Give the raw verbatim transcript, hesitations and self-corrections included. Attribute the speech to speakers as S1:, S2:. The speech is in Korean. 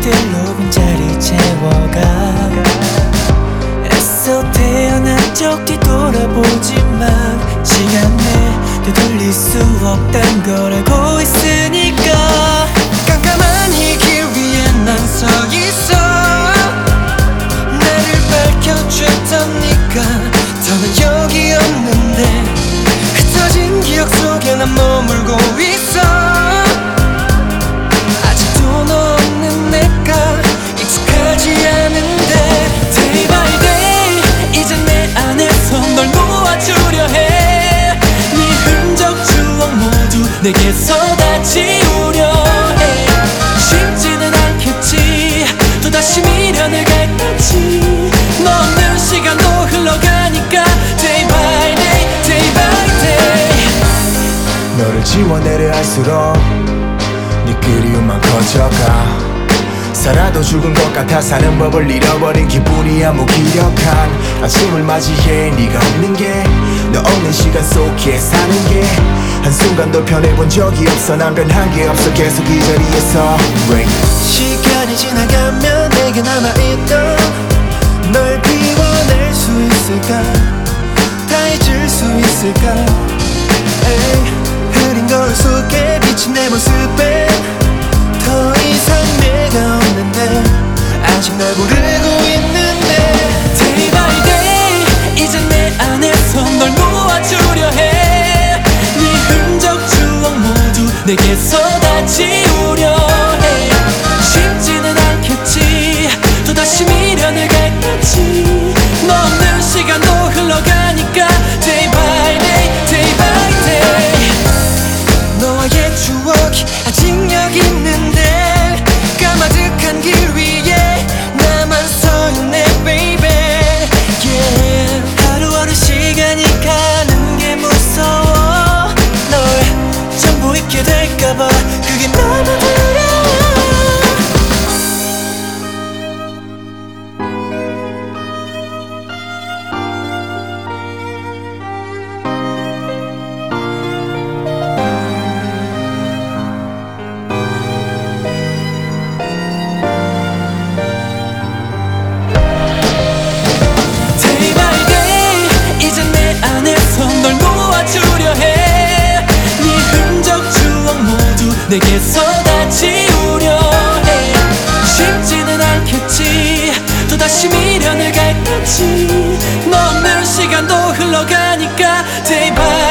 S1: 기억들로 빈자리 채워가. 애써 태어난 적 뒤돌아보지만 시간 내 되돌릴 수 없단 걸 알고 있으니까. 깜깜한 이 길 위에 난 서 있어. 나를 밝혀줬던 네가 더는 여기 없는데 흩어진 기억 속에 난 머물고 있어. 아직도 너 없는 내가 익숙하지 않은데 Day by day 이제 내 안에서 널 놓아주려 해. 네 흔적 추억 모두 내게서 다 지우려 해. 쉽지는 않겠지 또다시 미련을 갈까지. 너 없는 시간도 흘러가니까 Day by day Day by day.
S2: 너를 지워내려 할수록 네 그리움만 커져가. 살아도 죽은 것 같아 사는 법을 잃어버린 기분이야 무기력한 아침을 맞이해. 네가 없는 게 너 없는 시간 속에 사는 게 한순간도 변해본 적이 없어. 난 변한 게 없어 계속 이 자리에서. Wait.
S1: 시간이 지나가면 내게 남아있던 널 비워낼 수 있을까? 다 잊을 수 있을까? 에이, 흐린 거울 속에 비친 내 모습에 더 이상 내가 없는데 아직 날 부르고 있는데 Day by day 이제 내 안에서 널 놓아주려 해. 네 흔적 추억 모두 내게서 다 지우려 해. 쉽지는 않겠지 또다시 미련을 갈까지. 너 없는 시간도 흘러가니까 Day by day Day by day. 너와의 추억이 아직 여기 있는데 까마득한 길 위에 나만 서 있네 baby yeah. 하루하루 시간이 가는 게 무서워. 널 전부 잊게 될까봐 그게 너무 두려워. 널 놓아주려 해. 네 흔적 추억 모두 내게서 다 지우려 해. 쉽지는 않겠지 또다시 미련을 갈까지. 너 없는 시간도 흘러가니까 Day by